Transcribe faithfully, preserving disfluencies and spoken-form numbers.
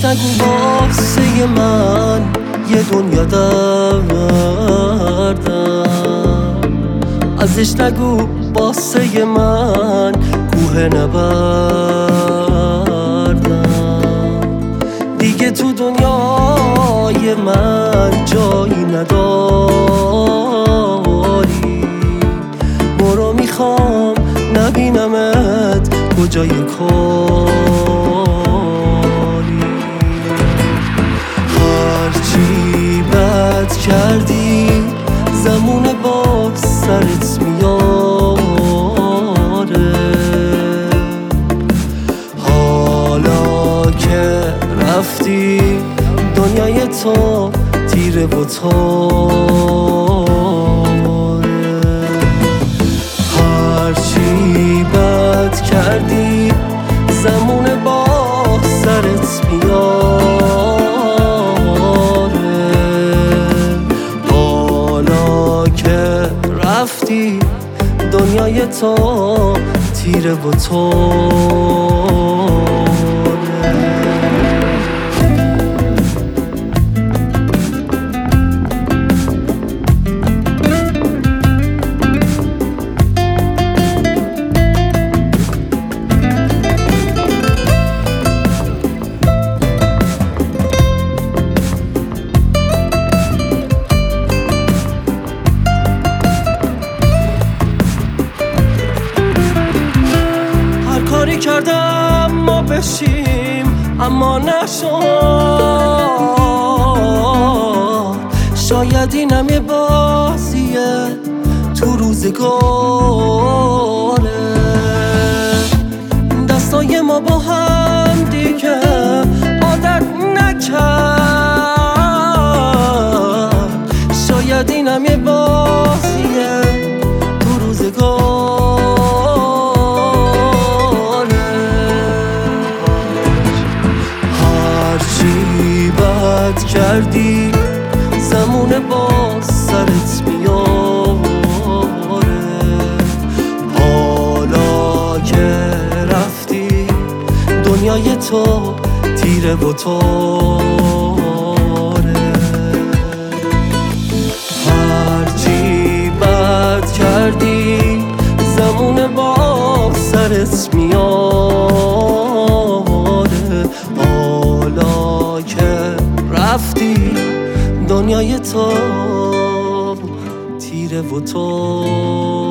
ازش نگو واسه من یه دنیا دردم، ازش نگو واسه من کوه نبردم. دیگه تو دنیای من جایی نداری، برو میخوام نبینمت کجای کاری. هرچی بد کردی زمون با سرت میاره، حالا که رفتی دنیای تو تیره و تاره. هرچی بد کردی زمون با سرت میاره، حالا که رفتی دنیای تو تیره و تاره. کاری کردم ما بشیم اما نشد، شاید اینم یه بازیه تو روزگاره. دستای ما با هم دیگه عادت نکرد، شاید اینم یه بازیه تو روزگاره. بد کردی زمون با سرت میاره، حالا که رفتی دنیای تو تیره و تاره. هرچی بد کردی زمون با سرت میاره، حالا که رفتی دنیای تو تیره و تو